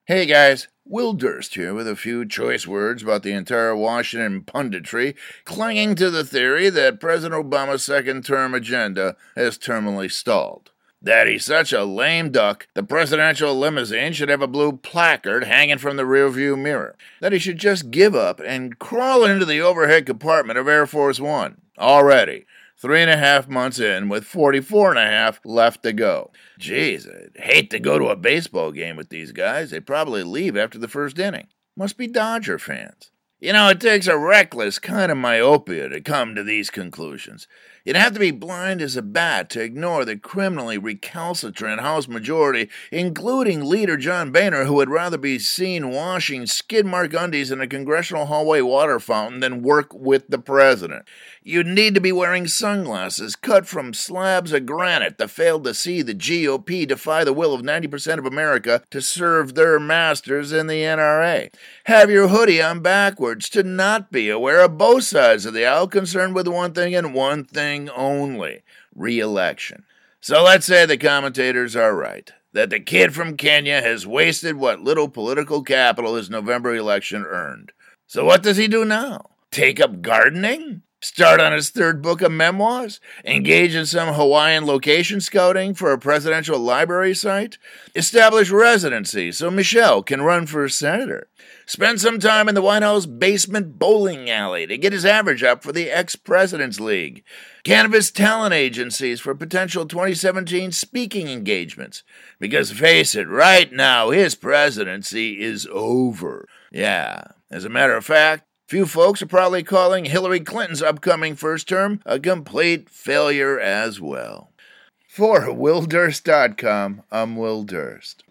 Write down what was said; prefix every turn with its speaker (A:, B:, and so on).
A: Hey guys, Will Durst here with a few choice words about the entire Washington punditry clinging to the theory that President Obama's second-term agenda has terminally stalled. That he's such a lame duck, the presidential limousine should have a blue placard hanging from the rearview mirror. That he should just give up and crawl into the overhead compartment of Air Force One. Already. 3.5 months in, with 44.5 left to go. Jeez, I'd hate to go to a baseball game with these guys. They'd probably leave after the first inning. Must be Dodger fans. You know, it takes a reckless kind of myopia to come to these conclusions. You'd have to be blind as a bat to ignore the criminally recalcitrant House majority, including leader John Boehner, who would rather be seen washing skid mark undies in a congressional hallway water fountain than work with the president. You'd need to be wearing sunglasses cut from slabs of granite that failed to see the GOP defy the will of 90% of America to serve their masters in the NRA. Have your hoodie on backwards to not be aware of both sides of the aisle, concerned with one thing and one thing only: re-election. So let's say the commentators are right, that the kid from Kenya has wasted what little political capital his November election earned. So what does he do now? Take up gardening? Start on his third book of memoirs? Engage in some Hawaiian location scouting for a presidential library site? Establish residency so Michelle can run for senator? Spend some time in the White House basement bowling alley to get his average up for the ex-president's league? Canvass talent agencies for potential 2017 speaking engagements? Because face it, right now his presidency is over. Yeah, as a matter of fact, few folks are probably calling Hillary Clinton's upcoming first term a complete failure as well. For WillDurst.com, I'm Will Durst.